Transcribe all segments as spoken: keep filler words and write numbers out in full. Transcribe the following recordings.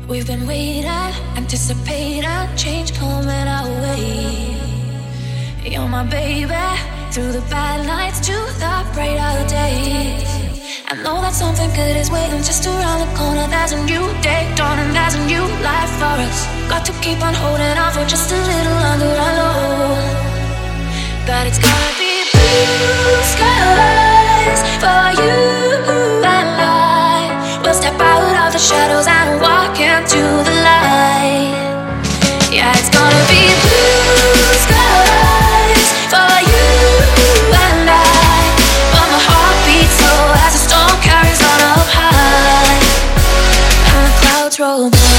We've been waiting, anticipating, change coming our way. You're my baby, through the bad nights to the brighter days. I know that something good is waiting just around the corner. There's a new day dawning, there's a new life for us. Got to keep on holding on for just a little longer. I know that it's gonna be blue skies for you and I. We'll step out of the shadows and walk into the light. Yeah, it's gonna be blue skies for you and I. But my heart beats slow as the storm carries on up high, and the clouds roll by.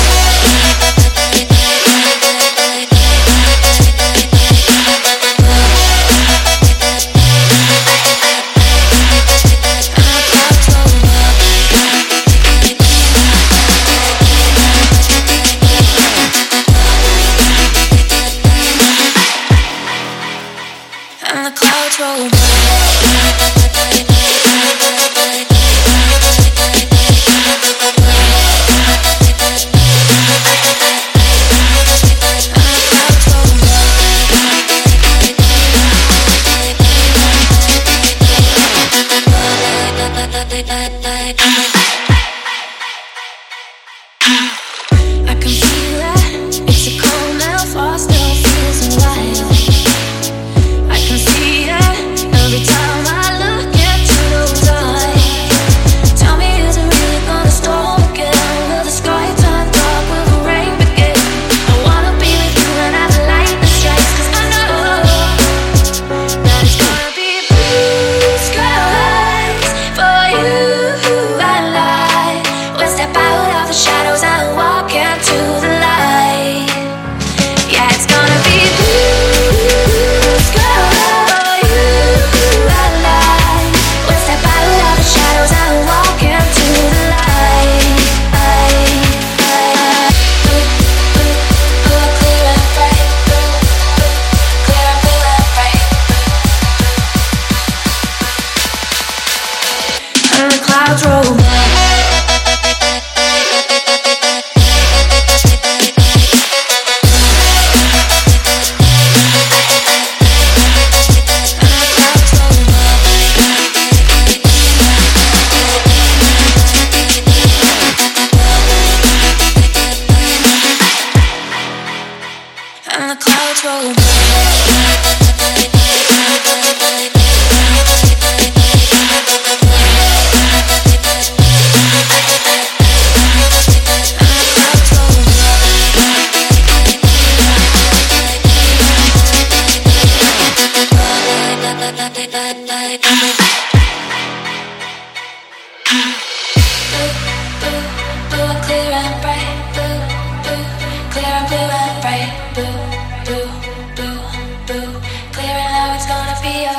Be